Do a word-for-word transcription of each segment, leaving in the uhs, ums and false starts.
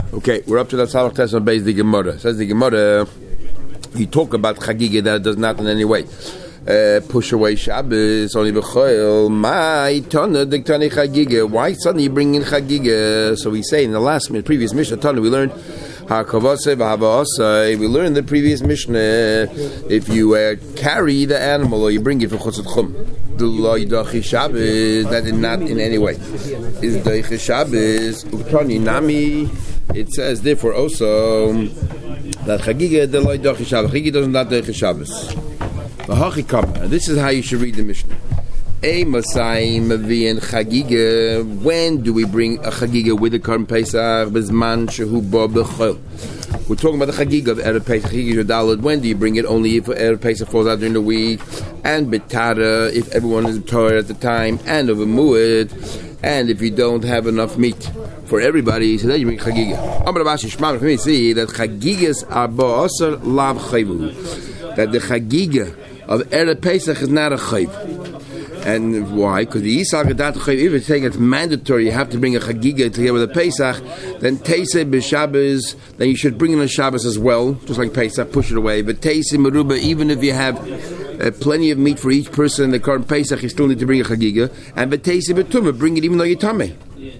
Okay, we're up to the Salach Test on base the Gemara. Says the Gemara, you talk about Chagiga that does not in any way uh, push away Shabbos, only b'choil. My Tana diktani Chagiga. Why suddenly you bring in Chagiga? So we say in the last, in the previous Mishnah Tana, we learned Hakavase v'havasei. We learned the previous Mishnah. If you uh, carry the animal or you bring it for Chutzat Chum, the loy dachi Shabbos, that is not in any way is dachi Shabbos. Uktani nami. It says therefore also that Chagiga the loy dachi Shabbos. Chagiga does not dachi Shabbos. And this is how you should read the Mishnah. A Masai Mavi and Chagiga. When do we bring a Chagiga with the Karm Pesach? Bezman Shehu Bo Bechol. We're talking about the Chagiga of Erev Pesach. Chagiga Yudalad. When do you bring it? Only if Erev Pesach falls out during the week. And Betara, if everyone is Torah at the time. And of a Mu'ed. And if you don't have enough meat for everybody, so then you bring Chagiga. Amar Abashi Shmam, for me, see that Chagigas are Bo'asar Lav Chayvu. That the Chagiga of Erev Pesach is not a Chayv. And why? Because the Yisal Gadat Chayv, if it's saying it's mandatory, you have to bring a Chagiga together with a Pesach, then Teisei B'Shabbos, then you should bring in a Shabbos as well, just like Pesach, push it away. But Teisei Meruba, even if you have uh, plenty of meat for each person in the current Pesach, you still need to bring a Chagiga. And but Teisei B'Tumah, bring it even though you're Tameh.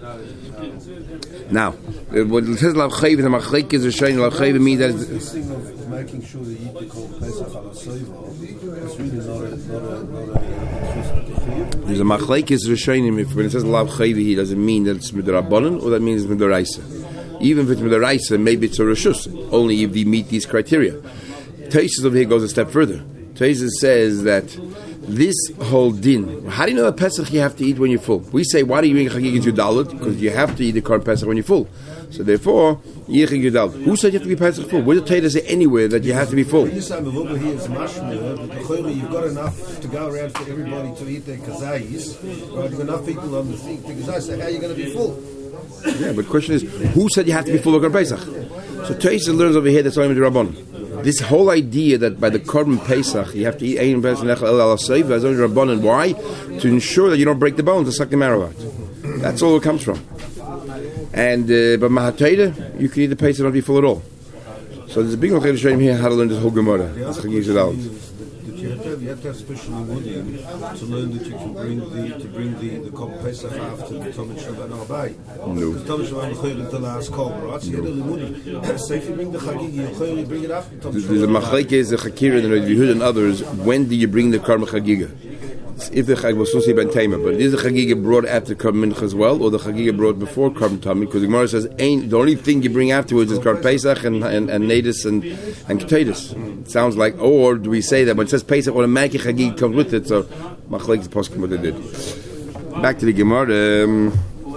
Now, what it says Lav Chayv, the Machlek is showing Lav Chayv means that it's making sure that you eat the Kol Pesach al Soiva. It's really not a, not a, not a There's a machlekes rishonim. If when it says lav chayvi, doesn't mean that it's midrabanan or that means it's midoraisa. Even if it's midoraisa, maybe it's a reshus. Only if you meet these criteria. Taisus over here goes a step further. Taisus says that this whole din. How do you know that Pesach you have to eat when you're full? We say, why do you bring chagigah to dalit? Because you have to eat the current Pesach when you're full. So therefore, yichig yudal. Who said you have to be Pesach full? Where did the Torah say anywhere that you have to be full? You say over here is mashmir, but you've got enough to go around for everybody to eat their kazayis. Right? You've got enough people on the thing. The kazayis say, how are you going to be full? Yeah, but the question is, who said you have to be full of Pesach? So Torah learns over here that's only the Rabban. This whole idea that by the Korban Pesach you have to eat Ein Pesach Nechal El Al Seiva is only Rabbanan. Why? To ensure that you don't break the bones to suck the marrow out. That's all it comes from. And uh, but Mahatayda, you can eat the Pesach and not be full at all. So there's a big location showing here how to learn this whole Gemara. You have to have special learning to learn that you can bring the to bring the the Korban Pesach after the Tomei Shabbat Arba'ah. No. The Tomei Shabbat Arba'ah the last Korban, right? So you have to say if you bring the Chagigi, you bring it after Tomei Shabbat. There's a machlekes, a chakira, and Rabbi Yehuda and others. When do you bring the Korban Chagiga? If the Chag was Susi Ben Taima, but is the Chagiga brought after Korban Mincha as well, or the Chagiga brought before Korban Tamid? Because the Gemara says ain't the only thing you bring afterwards is Korban Pesach and and, and Nadis and and Ketedus. It sounds like, or do we say that when it says Pesach, automatically Chagiga comes with it? So Machlek the Poskim what they did. Back to the Gemara. Um,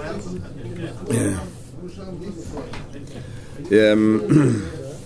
yeah. um,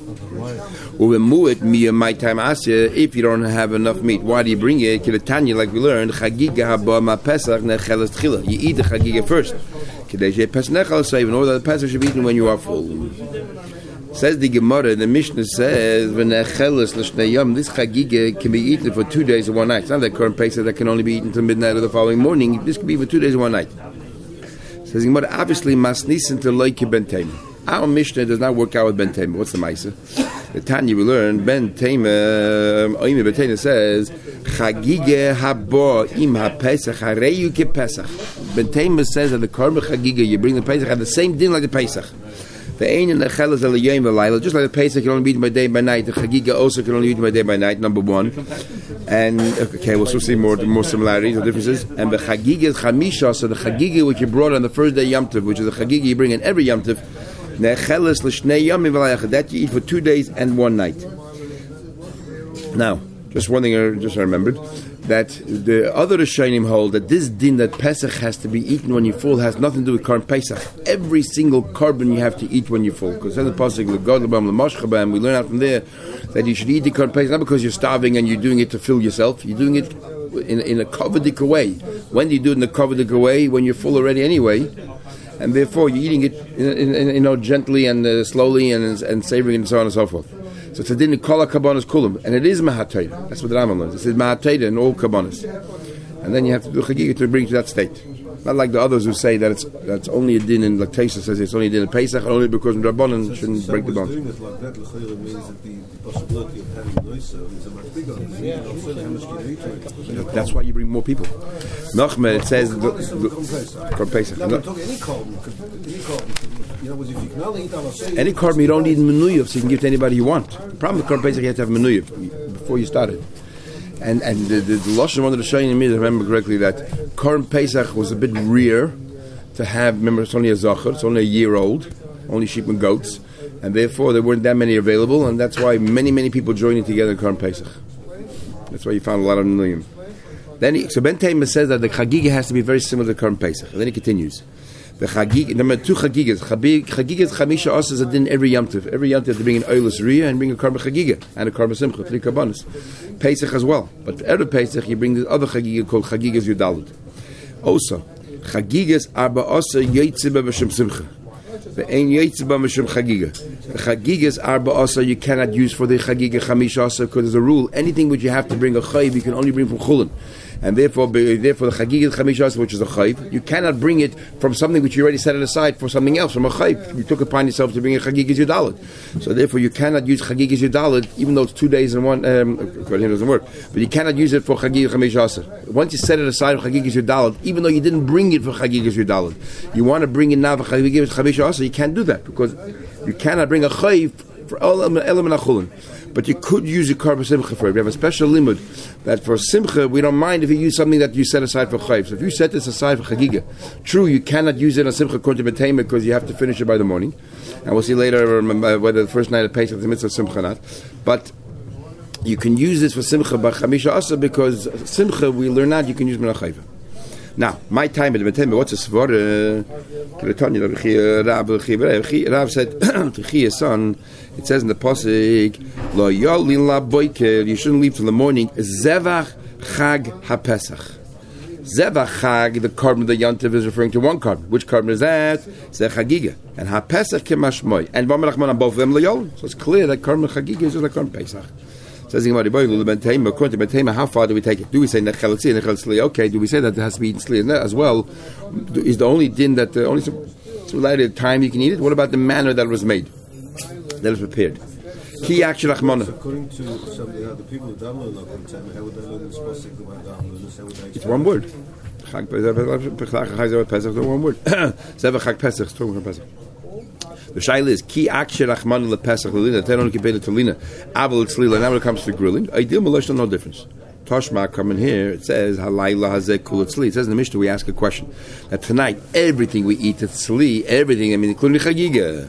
if you don't have enough meat, why do you bring it? Kivatanya, like we learned, Chagiga haba ma Pesach nechelas tchila. You eat the Chagiga first. Kadei Pesach nechelas save in order that the Pesach should be eaten when you are full. Says the Gemara, the Mishnah says, when nechelas l'shnei yom, this Chagiga can be eaten for two days and one night. It's not that current Pesach that can only be eaten until midnight of the following morning. This can be for two days and one night. Says the Gemara, obviously masnisin to loiki ben taima. Our Mishnah does not work out with ben taima. What's the ma'aseh? The Tanya we learn Ben Taima Oime Ben Taima says Chagige habo im haPesach hareyu ke Pesach. Ben Taima says that the Korban Chagiga you bring the Pesach have the same din like the Pesach. The ein in the chelas al yom v'layla, just like the Pesach can only be eaten by day by night. The Chagiga also can only be eaten by day by night. Number one, and okay, we'll still see more more similarities or differences. And the Chagiga is Chamisha, so the Chagiga which you brought on the first day Yom Tov, which is the Chagiga you bring in every Yom Tov. That you eat for two days and one night. Now, just one thing I just remembered, that the other Rishonim hold that this din that Pesach has to be eaten when you're full has nothing to do with Korban Pesach. Every single carbon you have to eat when you're full. Because in the pasuk we learn out from there that you should eat the Korban Pesach not because you're starving and you're doing it to fill yourself. You're doing it in, in a kovedik way. When do you do it in a kovedik way? When you're full already anyway. And therefore you're eating it, in, in, you know, gently and uh, slowly and and savoring and so on and so forth. So it's a din kol kabanas kulam, and it is mahatayda. That's what the Rambam learns. It says mahatayda in all kabanas, and then you have to do chagiga to bring to that state. Not like the others who say that it's that's only a din in like Taisa says it's only a din in Pesach, and only because Rabbanan shouldn't so break the bones. doing it like that, l'chayra means that the, the possibility of having noisa is a much bigger. Yeah. That's why you bring more people. Nachman, it says the, the, Korban Pesach. No, talk any carbon. Any carbon. You know, if you can only eat on a any carbon you don't need menuyev, so you can give to anybody you want. The problem with Korban Pesach, you have to have menuyev before you start it. And and the, the, the Lashon wanted to show you, me, if I remember correctly, that Korban Pesach was a bit rare to have. Remember, it's only a zachar, it's only a year old, only sheep and goats, and therefore there weren't that many available, and that's why many many people joining together in Korban Pesach. That's why you found a lot of menuyev. Then he, so Ben Taima says that the chagiga has to be very similar to Korban Pesach, and then he continues. The chagiga, number two chagigas. Chagigas chamisha os is a din every Yom Tov. Every Yom Tov to bring an oilus riyah and bring a korban chagiga and a korban simcha, three karbanos. Pesach as well, but every Pesach you bring the other chagiga called chagigas yudalud. Also, chagigas arba osa yotzeba b'shem simcha. The ein yotzeba b'shem chagiga. The chagigas arba osa you cannot use for the chagiga chamisha osa because there's a rule. Anything which you have to bring a chayiv you can only bring from chulin. And therefore, therefore the chagigas chamisha, which is a chayiv, you cannot bring it from something which you already set it aside for something else, from a chayiv. You took it upon yourself to bring a chagigas yudalid. So therefore, you cannot use chagigas yudalid, even though it's two days in one. Um, for him, it doesn't work. But you cannot use it for chagigas chamisha. Once you set it aside for chagigas yudalid, even though you didn't bring it for chagigas yudalid, you want to bring it now for chagigas chamisha. You can't do that because you cannot bring a chayiv for element achulin. But you could use a korban simcha for it. We have a special limud that for simcha we don't mind if you use something that you set aside for chayiv. So if you set this aside for chagiga, true, you cannot use it on simcha according to B'Tema because you have to finish it by the morning, and we'll see later um, uh, whether the first night of Pesach is the mitzvah of simcha or not. But you can use this for simcha by chamisha asa because simcha we learn out you can use minach chayiv. Now, my time at the B'Tema, what's a svor? Rav said to Chiya's son, it says in the pasuk, "Lo yolin la boiker." You shouldn't leave till the morning. Zevach Chag HaPesach. Zevach Chag, the carbon of the Yontiv is referring to one carbon. Which carbon is that? Zeh Chagiga. And HaPesach Kemashmoy. And V'Malachman on both of them lo yol. So it's clear that carbon Chagiga is just like carbon Pesach. Says the Gemara, according to B'Tema, how far do we take it? Do we say Nechel Tzli, Nechel Tzli? Okay. Do we say that it has to be eaten Tzli as well? Is the only din that the only related time you can eat it? What about the manner that it was made? That is prepared. Ki action achmana. According to somebody, the people who don't learn like B'Tema, how would they learn this pasuk? It's one word. Chag Pesach. One word. Zevach Chag Pesach. Talking about Pesach. The shaila is ki aksher achman lepesach lelina. They don't compare it to lina. Aval tzlila. Now when it comes to grilling, ideal malosh no difference. Toshma coming here. It says halayla hazeh kul tzli. It says in the Mishnah we ask a question that tonight everything we eat at tzli, everything I mean including chagiga.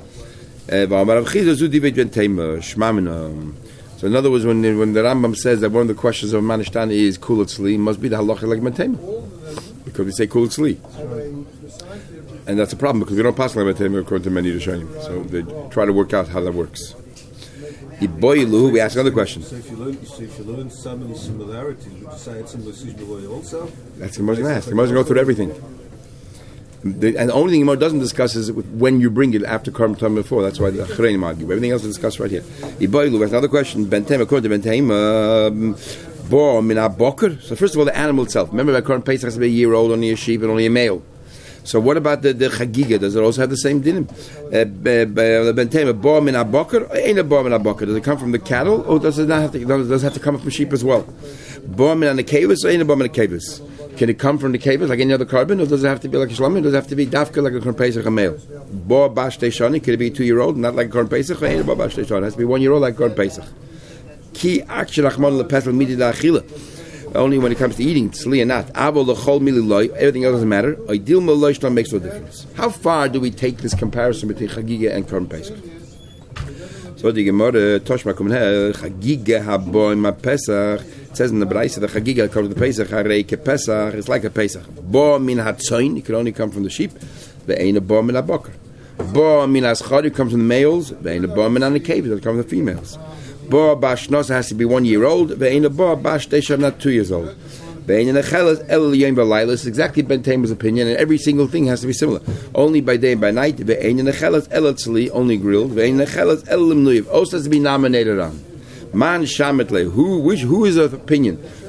So in other words, when when the Rambam says that one of the questions of Manishtana is kul tzli, must be the halacha like B'Tema because we say kul tzli. And that's a problem because we don't pass like B'Tema according to many Rishonim. So they try to work out how that works. Iboilu, we ask another question. So if you learn, so if you learn so many similarities, would you say it's in the also? That's the Gemara going to ask. The Gemara going to go through everything. The, and the only thing Gemara doesn't discuss is when you bring it after Karm Tam before. That's why the Achreinim argue. Everything else is discussed right here. Iboilu, that's another question. B'Tema, according to B'Tema, bo min ha-boker. So first of all, the animal itself. Remember that Karm Pesach has to be a year old, only a sheep, and only a male. So what about the, the chagiga? Does it also have the same dinim? B'Tema, bo min ha-boker, ain't a bo min ha-boker. Does it come from the cattle, or does it not have to? Does it have to come from sheep as well? Bo min ha-nekevus, or ain't a bo min ha-nekevus? Can it come from the kevus like any other carbon, or does it have to be like a shlomim? Does it have to be dafka like a korban pesach, a male? Bo bash teishani, could it be a two-year-old, not like a korban pesach? Or ain't a bo bash teishani? It has to be one-year-old like korban pesach. Ki aksher achman lepesach midi da'achila. Only when it comes to eating, tzli and not. Avo l'chol mililoy, everything else doesn't matter. Ideal mililoy shlam makes no difference. How far do we take this comparison between chagiga and korban pesach? So the Gemara, Toshma kum her, chagiga haboy ma pesach. It says in the Braisa, the chagiga comes to the pesach, harei ke pesach, it's like a pesach. Bo min hatzoin, it can only come from the sheep. Ve'ein a bo min ha-boker. Bo min ha-schar, it comes from the males. Ve'ein a bo min ha-nekevus, it comes from the females. Bo bashnos has to be one year old. Ve'ein a bo bash teshav, not two years old. Ve'ein a nechelas el yom v'layla. It's exactly Ben Tema's opinion, and every single thing has to be similar. Only by day and by night. Ve'ein a nechelas el tzli, only grilled. Ve'ein a nechelas el limnuyev. Also has to be nominated on. Man shametle. Who which who is of opinion?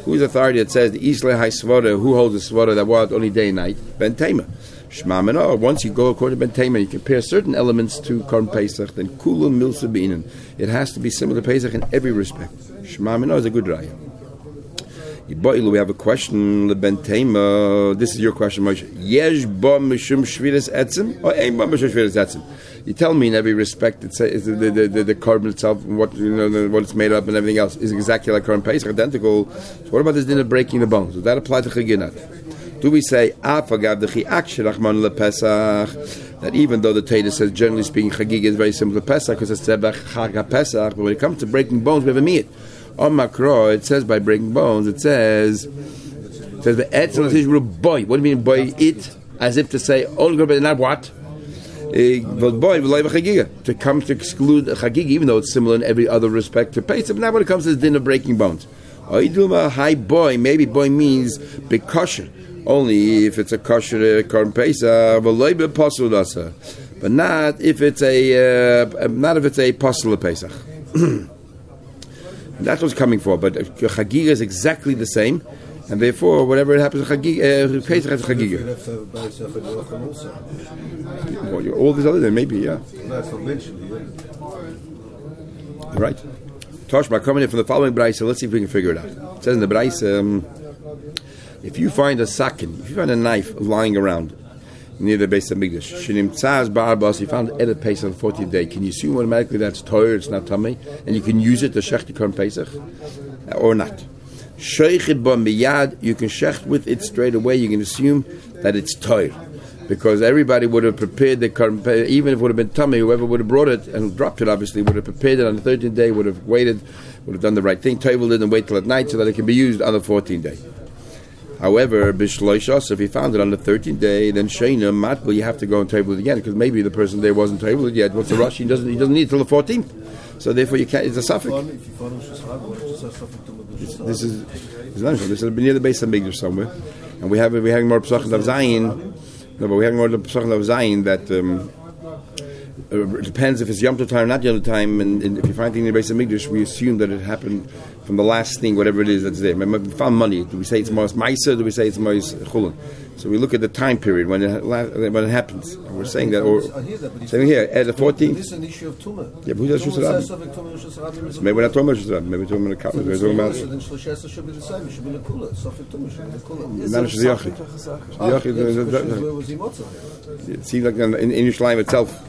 Whose authority that says the Isle High Svara, who holds the Svara that was only day and night? Ben Tema. Shema Mino, once you go according to Ben Tema, you compare certain elements to Korban Pesach, then Kula Milsa B'inan. It has to be similar to Pesach in every respect. Shema Mino is a good raya. We have a question, Ben Tema. This is your question, Moshe. Yesh ba mishum shviras etzim, or ein ba mishum shviras etzim? You tell me in every respect, it's a, the, the, the, the carbon itself, what you know, the, what it's made up, and everything else is exactly like Korban Pesach, identical. So what about this din of breaking the bones? Does that apply to Chaginat? Do we say afagav the chiak sherachman lePesach, that even though the Torah says generally speaking Chagig is very similar to Pesach because it's Tzebach Chag Pesach, but when it comes to breaking bones, we have a miyat. On Makro, it says by breaking bones, it says, it says boy. What do you mean boy? It, as if to say only but not what? Boy, to come to exclude Chagig, even though it's similar in every other respect to Pesach. But now when it comes to the din of breaking bones, hi boy, maybe boy means big kosher. Only if it's a kosher Korban Pesach, but not if it's a uh, not if it's a apostle Pesach. That's what's coming for. But Chagiga is exactly the same, and therefore whatever it happens, Chagiga, uh, Pesach has Chagiga. Well, all these other than maybe, yeah. Right. Toshma coming in from the following Braisa. Let's see if we can figure it out. It says in the Braisa. Um, If you find a sakin, if you find a knife lying around near the base of Migdash, Shinim Tzaz Ba'arbas, you found it at Pesach on the fortieth day, can you assume automatically that's Torah, it's not Tamei, and you can use it to shech the Korban Pesach? Or not? Sheichid Ba Miyad, you can shech with it straight away, you can assume that it's Torah. Because everybody would have prepared the Korban Pesach, even if it would have been Tamei, whoever would have brought it and dropped it obviously, would have prepared it on the thirteenth day, would have waited, would have done the right thing, Toivel didn't wait till at night so that it can be used on the fourteenth day. However, b'shloisha, if he found it on the thirteenth day, then sheina matbel, you have to go and table it again because maybe the person there wasn't tabled yet. What's the rush? He doesn't. He doesn't need it till the fourteenth. So therefore, you can't. It's a suffix. This is this is near the base of Migdash somewhere, and we have we having more psachim of Zayin. No, but we having more psachim of Zayin that. Um, it depends if it's Yom Tov time or not Yom Tov time, and, and if you find things in the base of Migdash, we assume that it happened from the last thing, whatever it is that's there. We found money. Do we say it's Mos Maisa? Do we say it's Mos Chulun? So we look at the time period when it when it happens. And we're saying that, or saying here at the fourteenth. This is an issue of Tumah. Yeah, but who does Shus Rabbi? Maybe we're not talking about Shus Rabbi. Maybe we're talking about the Kabbalah. We're talking about. Then Shloshesa should be the same. It should be the Kula. Sofik Tumah should be the Kula. Not Shus Yachid. Where was he motzah? It seems like in, in Yerushalayim itself.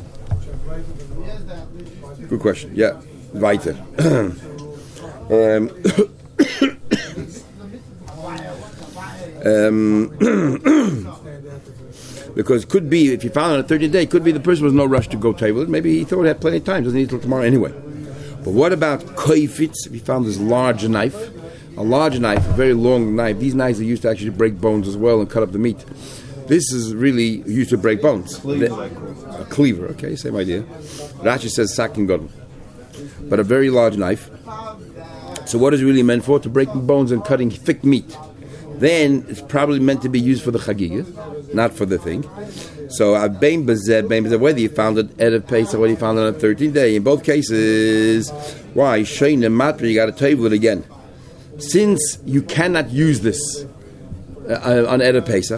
Good question. Yeah, weiter. um, um, because it could be, if you found it on the thirtieth day, it could be the person was no rush to go table it. Maybe he thought he had plenty of time, doesn't need it till tomorrow anyway. But what about koifitz? If he found this large knife, a large knife, a very long knife. These knives are used to actually break bones as well and cut up the meat. This is really used to break bones. Cleaver, the, a cleaver, okay, same idea. Rashi says sakin godel. But a very large knife. So what is it really meant for? To breaking bones and cutting thick meat. Then it's probably meant to be used for the chagiga, not for the thing. So bein bezeh, bein bezeh, whether you found it at a Pesach or whether you found it on the thirteenth day, in both cases, why? Shein and matra, you got to table it again. Since you cannot use this uh, on Erev Pesach.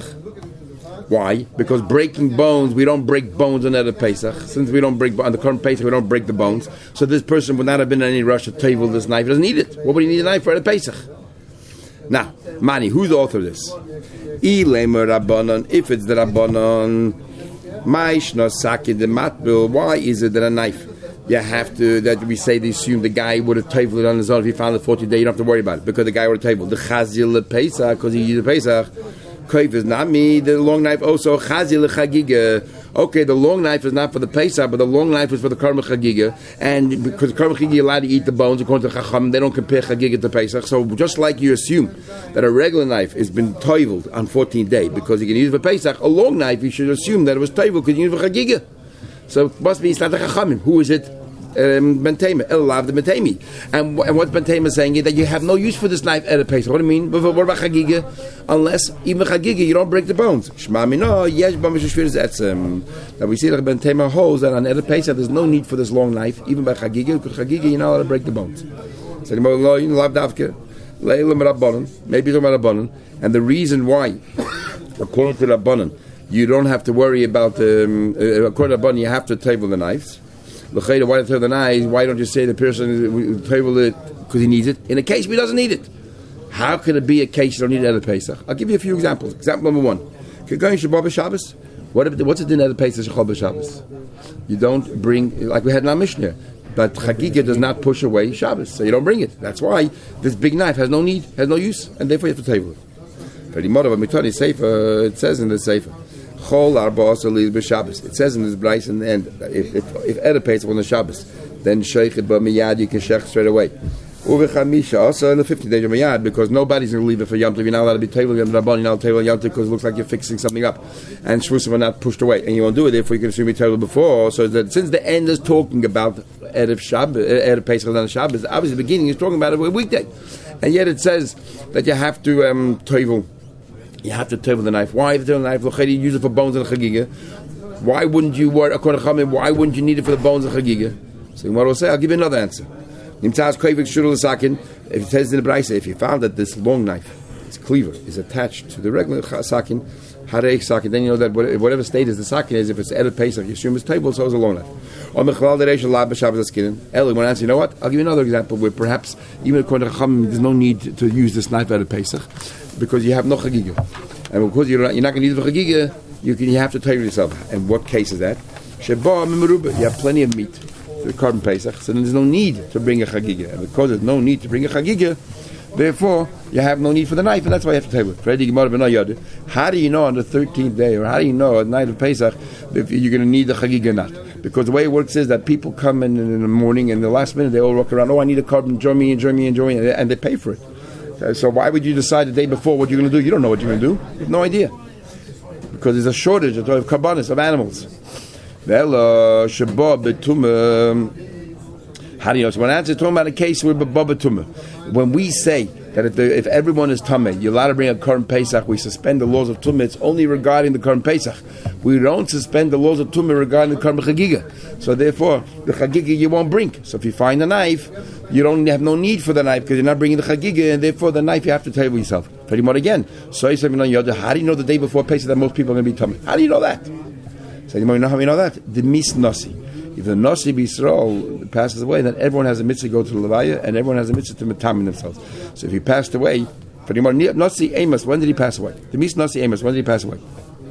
Why? Because breaking bones, we don't break bones on Erev Pesach. Since we don't break on the Korban Pesach, we don't break the bones. So this person would not have been in any rush to table this knife. He doesn't need it. What would he need a knife for Erev Pesach? Now, Mani, who's the author of this? Ilemer Rabbanon. If it's the Rabbanon, Maishna Saki de Matbil. Why is it that a knife? You have to, that we say they assume the guy would have tabled it on his own. If he found the fortieth day, you don't have to worry about it because the guy would have tabled the Chazil Pesach because he used the Pesach. Koif is not me. The long knife also Chazil Chagiga. Okay, the long knife is not for the Pesach, but the long knife is for the Karma Chagiga. And because Karma Chagiga allowed to eat the bones according to Chacham, they don't compare Chagiga to Pesach. So just like you assume that a regular knife has been toiveled on fourteenth day because you can use it for Pesach, a long knife you should assume that it was toiveled because you use it for Chagiga. So it must be it's not the Chachamim. Who is it? Um, Bentema, Elav the Bentemi. And, and what Bentema is saying is that you have no use for this knife at a Pesach. What do you mean? What about Chagiga? Unless even Chagiga, you don't break the bones. Shema mino, yesh ba mishashviris etzem. Now we see that Bentema holds that on Erev Pesach there's no need for this long knife, even by Chagiga, because Chagiga you're not allowed to break the bones. So Elav davke. Leilam Rabbanan, maybe the Rabbanan, and the reason why, according to Rabbanan, you don't have to worry about um, uh, according to Rabbanan, you have to table the knives. Why do you table the knives? Why don't you say the person table it because he needs it? In a case where he doesn't need it, how can it be a case you don't need it at a Pesach? I'll give you a few examples. Example number one: Kegoyin Shabbat Shabbos. What if, what's it in at a Pesach Shechol Shabbos? You don't bring, like we had in our Mishnah. But Chagiga does not push away Shabbos, so you don't bring it. That's why this big knife has no need, has no use, and therefore you have to table it. It says in the Sefer, it says in this Bryce in the end, if if, if edipates on the Shabbos, then Sheikh it Miyad, you can Sheikh straight away. Also in the fifty days of Miyad, because nobody's going to leave it for Yom Tov. You're not allowed to be tabling Yom Tov, you're not tabling Yom Tov because it looks like you're fixing something up. And Shvusim are not pushed away. And you won't do it, therefore you can assume you tabled before. So that since the end is talking about Erev Shabbos, Erev Pesach on Shabbos, obviously the beginning is talking about a weekday. And yet it says that you have to um, table. You have to table the knife. Why the knife? You use it for bones and Chagiga. Why wouldn't you, according to Chachamim, why wouldn't you need it for the bones and Chagiga? So what will say, I'll give you another answer. If it says in the Braisa, if you found that this long knife, its cleaver, is attached to the regular sakin, hareich sakin, then you know that whatever state is the sakin is, if it's Erev Pesach, you assume it's table, so it's a long knife. Or Eli, one answer, you know what? I'll give you another example where perhaps, even according to Chachamim, there's no need to use this knife Erev Pesach, because you have no chagiga. And because you're not, you're not going to use the chagiga, you, can, you have to table yourself. And what case is that? Sheba meruba, you have plenty of meat. The carbon Pesach, so then there's no need to bring a chagiga, and because there's no need to bring a chagiga, therefore you have no need for the knife, and that's why you have to table it. How do you know on the thirteenth day, or how do you know at night of Pesach if you're going to need the chagiga or not? Because the way it works is that people come in in the morning, and the last minute they all walk around. Oh, I need a carbon, join me, and join me, and join me, and they pay for it. So why would you decide the day before what you're going to do? You don't know what you're going to do. You have no idea, because there's a shortage of karbanis, of animals. Well, Shabbat betumah. How do you know? So when answer talking about a case where betumah, when we say that if, the, if everyone is tameh, you're allowed to bring a Korban Pesach, we suspend the laws of tumah. It's only regarding the Korban Pesach. We don't suspend the laws of tumah regarding the Korban Chagiga. So therefore, the Chagiga you won't bring. So if you find a knife, you don't have no need for the knife because you're not bringing the Chagiga, and therefore the knife you have to table yourself. Pretty much again. So you say, how do you know the day before Pesach that most people are going to be tameh? How do you know that? So you know how we know that? The mis nasi. If the nasi b'Yisrael passes away, then everyone has a mitzvah to go to the levaya, and everyone has a mitzvah to metamin themselves. So if he passed away, for the nasi amos, when did he pass away? The mis nasi amos, when did he pass away?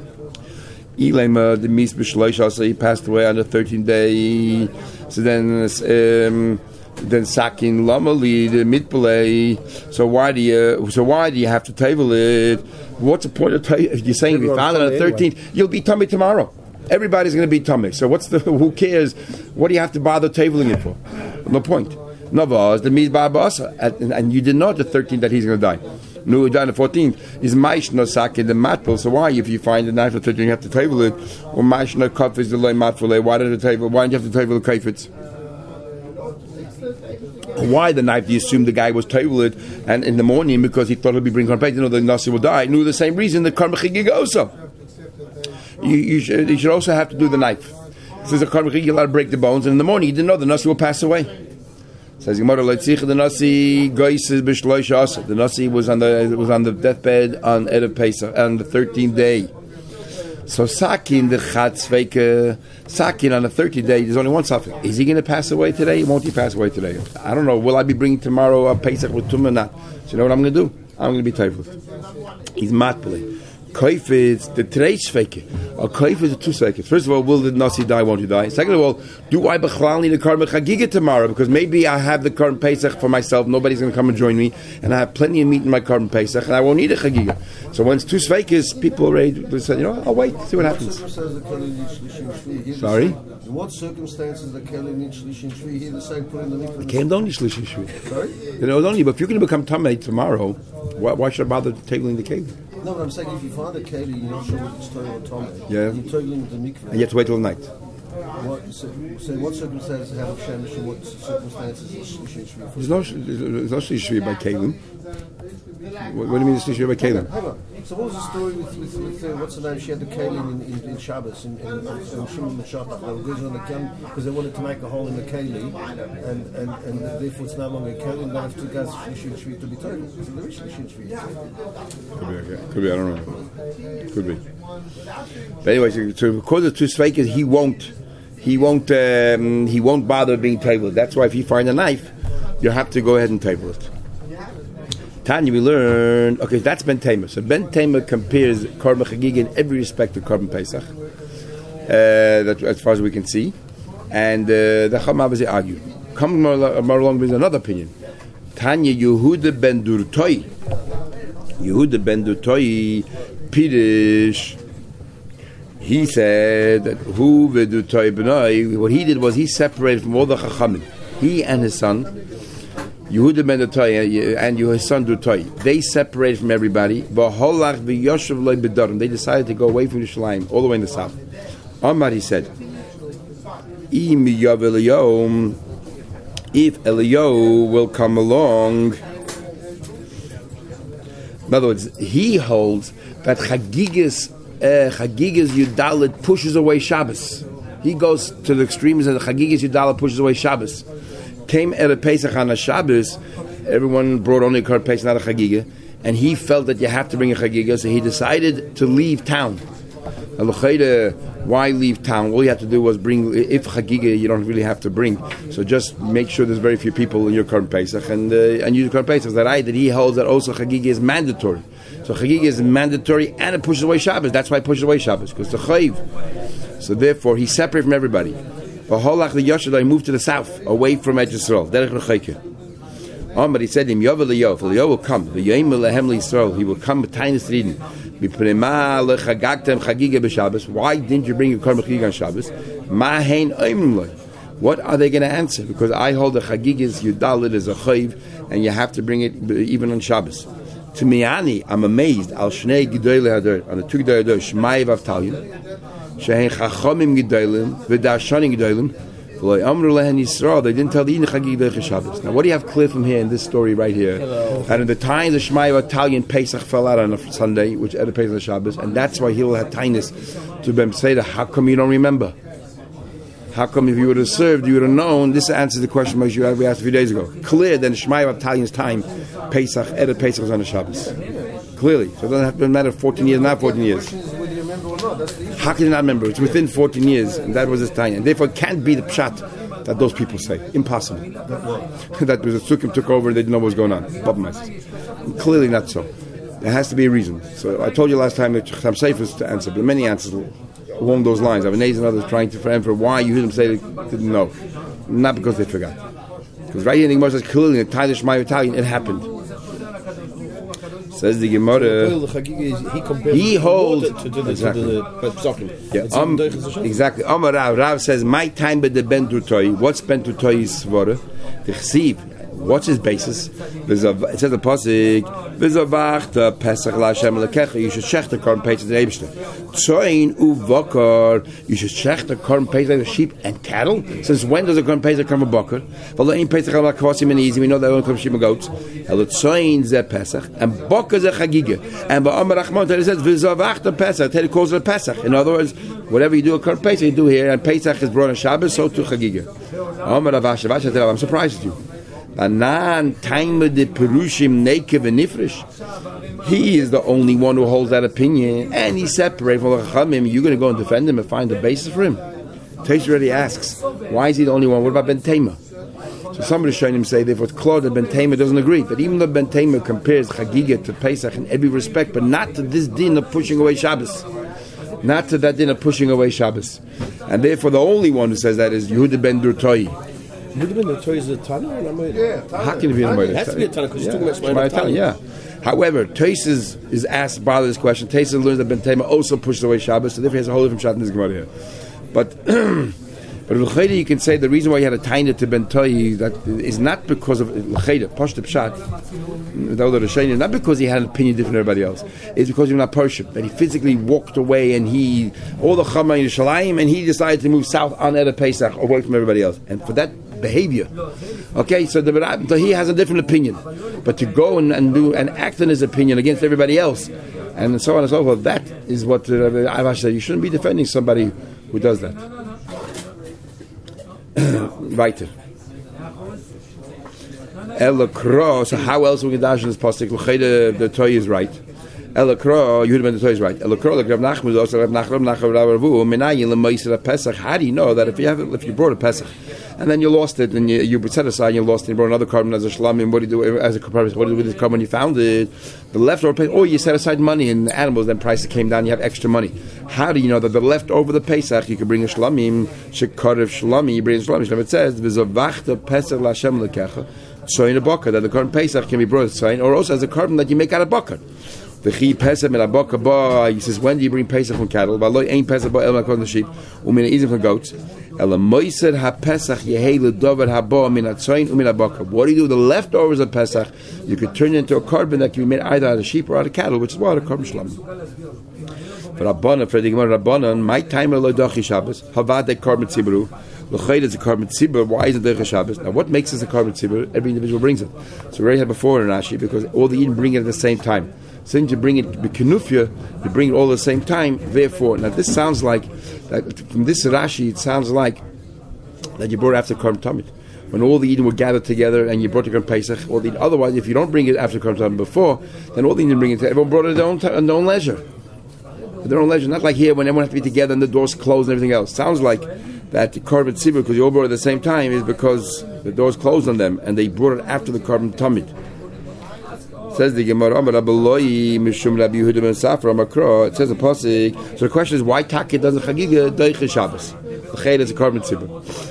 Ilema, the mis b'shloisha, so he passed away on the thirteenth day. So then, um, then sakin lamali the mitbalei. So why do you? So why do you have to table it? What's the point of ta- if you're saying if you found it on the thirteenth, you'll be tummy tomorrow. Everybody's going to be tummy. So what's the? Who cares? What do you have to bother tabling it for? No point. No, the mis ba'abasa, and you didn't know the thirteenth that he's going to die. No, he died on the fourteenth. Is maish no sakin the matpil. So why, if you find the knife on the thirteenth, you have to table it? Or maish no kafis the loy matpil. Why did the table? Why did you have to table the kafits? Why the knife? Do you assume the guy was table it and in the morning because he thought he'd be bringing on you know the nasi will die? No, the same reason the karma chigig also. You, you, should, you should also have to do the knife. Says the karma chigig, you're allowed to break the bones, and in the morning you didn't know the nasi will pass away. Says the nasi the nasi was on the was on the deathbed on Erev Pesach on the thirteenth day. So sakin the chatzveika sakin on the thirtieth day. There's only one suffix. Is he going to pass away today? Won't he pass away today? I don't know. Will I be bringing tomorrow a Pesach with tumah or not? So you know what I'm going to do? I'm going to be taifud. He's matpele. Kaif is the today's fake. Or kaif is the two seconds. First of all, will the nasi die? Won't he die? Second of all, do I bechlal need a karban chagiga tomorrow? Because maybe I have the karban pesach for myself. Nobody's going to come and join me, and I have plenty of meat in my karban pesach, and I won't need a chagiga. So when it's two sveikis, people are ready to say, you know, I'll wait, see what happens. Sorry. In what circumstances the Keli needs Shlish and Shvi? Here the same put in the mikvah. The Keli don't need Shlish and Shvi. Sorry? You know, only, but if you're going to become Tamei tomorrow, why, why should I bother tabling the Keli? No, but I'm saying if you find a Keli, you're not sure what it's Torah or Tamei. Yeah. You're tabling the mikvah. And you have to wait till night. What, so, so in what circumstances have a Shamish and what circumstances is Shlish and Shvi? There's no, there's no Shlish and Shvi by Keli. What, what do you mean the issue about Kalim? Hang on. So what was the story with, with, with uh, what's the name? She had the Kalim in, in, in Shabbos in, in, in, in Shimon Meshach. They were going on the Kalim because they wanted to make a hole in the Kalim, and, and, and therefore it's no longer a Kalim. They have to go Shishun Shvi to be told. So there is Shishun Shvi. Could be, okay. Could be, I don't know. Could be. But anyway, so, so because of two Sveikas, he won't, he won't, um, he won't bother being tabled. That's why if you find a knife, you have to go ahead and table it. Tanya, we learned, okay, that's Ben Tamer. So Ben Tamer compares Korban Chagiga in every respect to Korban Pesach, uh, that, as far as we can see. And uh, the Chamav argue. Come more, more along with another opinion. Tanya Yehuda Ben Durtoi. Yehuda Ben Durtoi Pirish. He said that who Vedurtoi Benoi, what he did was he separated from all the Chachamim. He and his son, Yehuda ben Durtoi and his son Durtoi, they separated from everybody. They decided to go away from Yerushalayim, all the way in the south. Amar, he said, if Eliyahu will come along, in other words, he holds that Chagigas uh, Chagigas Yudalit pushes away Shabbos. He goes to the extremes and the Chagigas Yudalit pushes away Shabbos. Came at a Pesach on a Shabbos, everyone brought only a Korban Pesach, not a Chagiga, and he felt that you have to bring a Chagiga, so he decided to leave town. Why leave town? All you have to do was bring, if Chagiga you don't really have to bring, so just make sure there's very few people in your Korban Pesach, and, uh, and use the Korban Pesach. That right, that he holds that also Chagiga is mandatory. So Chagiga is mandatory, and it pushes away Shabbos. That's why it pushes away Shabbos, because it's a Chayiv. So therefore, he's separate from everybody. V'holach liyoshelai, moved to the south, away from Eretz Yisrael. Derech l'chayke. Um, but he said to him, Yovel liyof, Eliyahu will come. V'yoyim lehem liyisrael, he will come with tainis riden. V'prema lechagagtem chagiga b'Shabbos. Why didn't you bring your korban chagiga on Shabbos? Ma hein oimim loy. What are they going to answer? Because I hold the chagiga is yudalit as a chayiv, and you have to bring it even on Shabbos. To mi'ani, I'm amazed. Al shnei g'doyle hador, on the two g'doyle hador, Shmai v'avtalim. Shehein chachomim gedolim v'darshanim gedolim v'lo amru lehen Yisrael. They didn't tell the Yin Chagig Derech Shabbos. Now, what do you have clear from here in this story right here? Hello. And in the time the Shmai Italian Pesach fell out on a Sunday, which had a Pesach Shabbos, and that's why he will have tinus to them say that. How come you don't remember? How come if you would have served, you would have known? This answers the question we asked a few days ago. Clear that in Shmai Italian's time, Pesach, Erev Pesach was on a Shabbos. Clearly, so it doesn't have to matter fourteen years, not fourteen years. How can you not remember? It's within fourteen years, and that was his time. And therefore, it can't be the pshat that those people say. Impossible. That was a Sukkim took over and they didn't know what was going on. Clearly not so. There has to be a reason. So I told you last time that Chatam Seif was to answer, but many answers along those lines. Avanez and others trying to for why you heard them say they didn't know. Not because they forgot. Because right here in the Gemara says clearly in the Taidah Shmai Italian, it happened. Says the Gemara, he holds to, to, to, exactly. To the, yeah, um, exactly. Amar Rav, Rav says, my time by the Ben Durtoi. What's Ben Durtoi's svara? The Chesiv. What's his basis? It says the pasuk, "V'zavachta Pesach LaHashem Elokecha." You should check the korban pesach to the Eibishter. Tzoin uvakar. You should check the korban pesach of sheep and cattle. Since when does the korban pesach come from bakar? V'lo'im pesach al kvasim and easy. We know that only comes from sheep and goats. Elo tzoin ze Pesach and bakar ze chagiga. And ba'amar Rachman it says "V'zavachta Pesach." It calls it a Pesach. In other words, whatever you do a korban pesach, you do here, and Pesach is brought on Shabbos, so to chagiga. Amar Ravash, Ravash said, I'm surprised at you. Anan Taima de Perushim Nekev Nifrish. He is the only one who holds that opinion, and he's separated from the Chachamim. You're going to go and defend him and find a basis for him. Teish already asks, why is he the only one? What about Ben Taima? So somebody's trying to say, therefore, it's clear that Ben Taima doesn't agree. But even though Ben Taima compares Chagiga to Pesach in every respect, but not to this din of pushing away Shabbos. Not to that din of pushing away Shabbos. And therefore, the only one who says that is Yehuda ben Durtoi. Would have been the Torah is a Tana? Yeah, how can it be a Moed? It has to be a Tana because you're talking about Shmai Tana. Yeah. However, Tais is, is asked by this question. Tais learns that Ben Taima also pushes away Shabbos, so therefore he has a whole different shot in this Gemara here. But but L'chayda, you can say the reason why he had a Taina to Ben Toi that is not because of L'chayda, Posh Pshat, not because he had an opinion different than everybody else. It's because he was not Pershim, that he physically walked away and he, all the Chama in Yerushalayim, and he decided to move south on Erev Pesach away from everybody else. And for that behavior. Okay, so, the, so he has a different opinion. But to go and, and do and act on his opinion against everybody else, and so on and so forth, that is what uh, Avash said. You shouldn't be defending somebody who does that. Weiter. Elakro. So how else we can dash in this pasuk? The, the Torah is right. Elakro, Yehuda ben the Torah is right. Elakro, like Rav Nachman, also Rav Nachman, Nachman, Rav Ravu, Menayin leMaisir Pesach. How do you know that if you have if you brought a Pesach and then you lost it and you, you set aside and you lost it, and you brought another carbon as a shlamim, what do you do as a carbon? What do you do with this carbon when you found it? The leftover, or you set aside money and the animals, then prices came down, you have extra money. How do you know that the leftover the Pesach you can bring a shlamim, shekarev shlamim, you bring a shlamim? It says v'zavachta Pesach l'Hashem lekecha. So in a bakar that the carbon Pesach can be brought as sign, or also as a carbon that you make out of bakar. The chi Pesach min abakar ba. He says, when do you bring Pesach from cattle? V'aloi ein Pesach ba el makon the sheep, umin izim from goats. Ela moiser ha Pesach yehei ledover haba min atzayin umin abakar. What do you do with the leftovers of Pesach? You could turn it into a carbon that can be made either out of sheep or out of cattle, which is what a carbon shlam. For Rabbanan, for the Gemara Rabbanan, my time lo dachi Shabbos havad a carbon tziburu. L'chayid is a carbon tzibur. Why is it Derech Shabbos? Now, what makes this a carbon tzibur? Every individual brings it. So we already had before in Rashi, because all the Eden bring it at the same time. Since you bring it b'kenufya, you bring it all at the same time. Therefore, now this sounds like that from this Rashi, it sounds like that you brought it after Karm Tamid, when all the Eden were gathered together and you brought it on Pesach. All the otherwise, if you don't bring it after Karm Tamid before, then all the Eden bring it. Everyone brought it at their own, at their own leisure. At their own leisure, not like here when everyone has to be together and the doors closed and everything else. Sounds like that the carbon tzibur, because you all brought it at the same time, is because the doors closed on them and they brought it after the carbon tamid. Says the Gemara, Amar Abeloi Mishum Rabbi Yehuda ben Safra Makro. It says a pasuk. So the question is, why Taka doesn't chagiga doiche Shabbos? The ched is a carbon tzibur.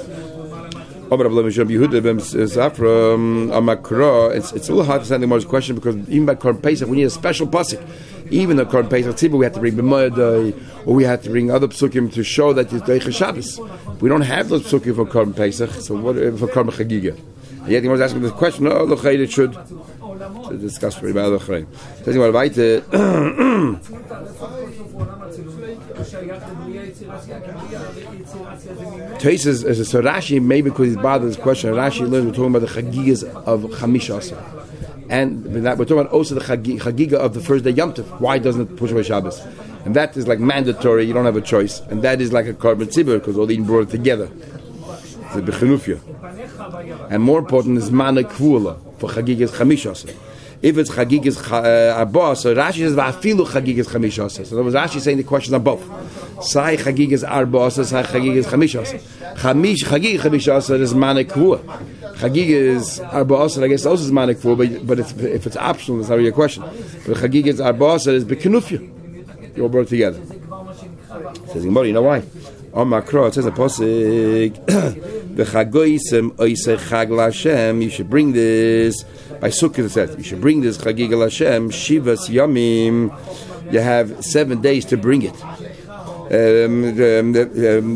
Amar Abeloi Mishum Rabbi Yehuda ben Safra Makro. It's it's a little hard to understand the Gemara's question, because even by carbon Pesach we need a special pasuk. Even the carbon Pesach tzibur, we have to bring b'moedai, or we have to bring other psukim to show that it's doiche Shabbos. We don't have those psukim for carbon Pesach, so what for carbon chagiga? And yet the Gemara is asking this question. No, the ched it should. To discuss very bad Achrayim. Telling you what weiter. Taisus is a so Rashi, maybe because he's bothered this question. Rashi learns we're talking about the chagigas of Chamisha Asar, and that we're talking about also the chagiga of the first day Yom Tov. Why doesn't it push away Shabbos? And that is like mandatory. You don't have a choice, and that is like a carbon tzibur because all the Eden brought it together. The bechenufia, and more important is mana kvula for chagigas Chamisha. If it's chagigas abba, so Rashi says va'afilu chagigas Chamisha. So in other words, Rashi is saying the questions are both. Sai chagigas arba, sai chagigas Chamisha. Chamish chagigas Chamisha is mana kvula. Chagigas arba, I guess also is mana kvula, but but it's, if it's optional, that's not really a question. But chagigas arba is bekenufia. You all brought it together. Says Gemara, you know why? On Makro, it says a posik, v'chagoisem oisei chag l'Hashem. You should bring this by Sukkot. It says you should bring this chagig l'Hashem shivas yamim. You have seven days to bring it. Um, um, um,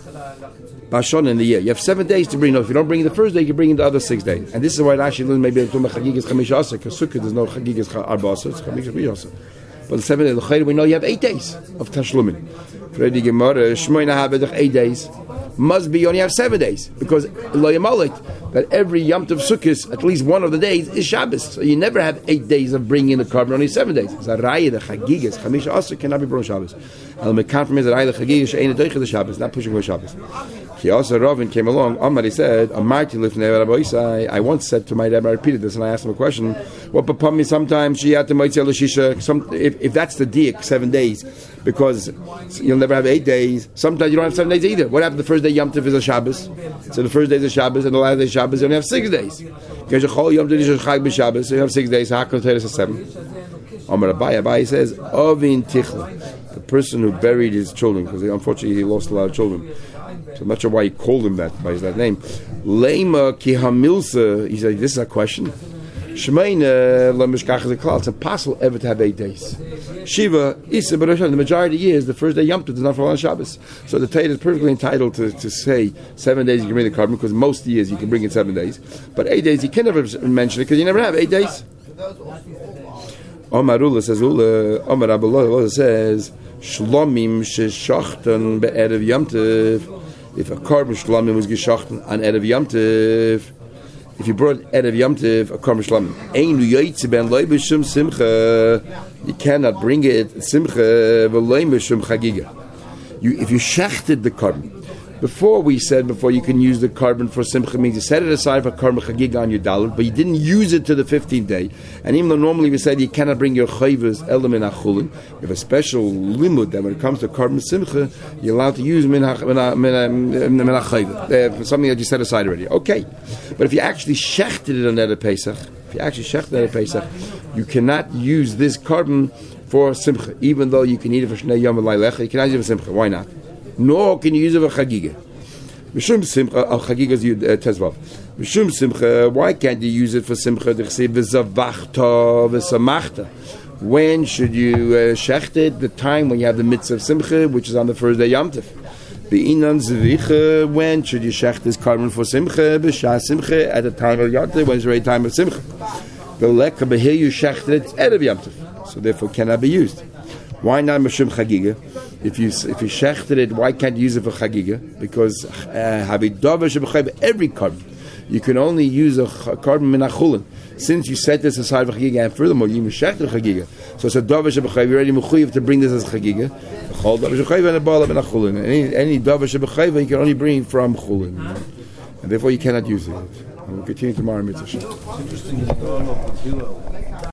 Bashon in the year, you have seven days to bring it. If you don't bring it the first day, you can bring it the other six days. And this is why Rashi learned maybe to chagigas chamisha asa, because Sukkot there's no chagigas arba asa, it's chagigas chamisha asa. But the seven days, we know you have eight days of tashlumin. Fredi Gemara, Shmoina have eight days. Must be you only have seven days because lo yamalik that every Yom Tov Sukkos, at least one of the days is Shabbos. So you never have eight days of bringing the carbon, only seven days. It's a raya the chagigas chamisha asa cannot be brought on Shabbos. And the confirm is that raya the chagigas ain't a doicha the Shabbos, not pushing away Shabbos. He also Ravin came along. Amar he said, "Amarti lifnei Rabbi Isai." I once said to my Rebbe, I repeated this, and I asked him a question. What upon me sometimes she had to moitzi l'shisha. Some if if that's the diak, seven days, because you'll never have eight days. Sometimes you don't have seven days either. What happened the first day Yom Tov is a Shabbos? So the first day is a Shabbos, and the last day is Shabbos. You only have six days. Because Chol Yom Tov is chag b'Shabbos, so you have six days. How can tell us a seven? Amar Abai, Abai says, Ovin Tichla, the person who buried his children, because unfortunately he lost a lot of children. So I'm not sure why he called him that by that name. Lema ki hamilsa. He said, "This is a question." Shmeina la mishkach is a klal. It's impossible ever to have eight days. Shiva isa, but the majority of the years, the first day Yom Tov does not fall on Shabbos. So the Torah is perfectly entitled to, to say seven days you can bring the carbon, because most years you can bring it seven days, but eight days you can never mention it because you never have eight days. Omar Ula says, Ula Omar Abullah says, Shlomim sheshachtan be'erev Yom Tov. if a carbon shlamim was geschachten on Erev Yom Tov, if you brought Erev Yom Tov a carbon shlamim, einu yaitze ben loy b'shum simcha, you cannot bring it simcha v'loy b'shum chagiga. You, if you shechted the carbon, before we said before you can use the carbon for simcha, means you set it aside for carbon chagiga on your dalit, but you didn't use it to the fifteenth day. And even though normally we said you cannot bring your chayvas element achulin, we have a special limud that when it comes to carbon simcha, you're allowed to use min chayva, uh, something that you set aside already. Okay, but if you actually shechted it on Erev Pesach, if you actually shechted it on Pesach, you cannot use this carbon for simcha, even though you can eat it for shnei yom v'laylecha, you cannot use it for simcha. Why not? Nor can you use it for chagiga. Mishum simcha, al chagiga is tezvav. Mishum simcha, why can't you use it for simcha? D'chsev v'zavachta v'samachta. When should you uh, shecht it? The time when you have the mitzvah of simcha, which is on the first day Yom Tov. Be'inan zvicha, when should you shecht this carbon for simcha? B'shah simcha, at the time of Yom Tov, when it's already time of simcha. V'leka b'hir you shecht it Erev Yom Tov, so therefore cannot be used. Why not mishum chagiga? If you if you shechted it, why can't you use it for chagiga? Because havidavar shebechayv every carbon, you can only use a carbon min achulin. Since you set this aside for chagiga, and furthermore you shechted chagiga, so it's a davar shebechayv. You're already mechuyev to bring this as chagiga. Chol davar shebechayv and a bala min achulin. Any any davar shebechayv you can only bring from chulin, and therefore you cannot use it. And we'll continue tomorrow, mitzvah. It's interesting.